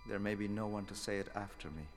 there may be no one to say it after me.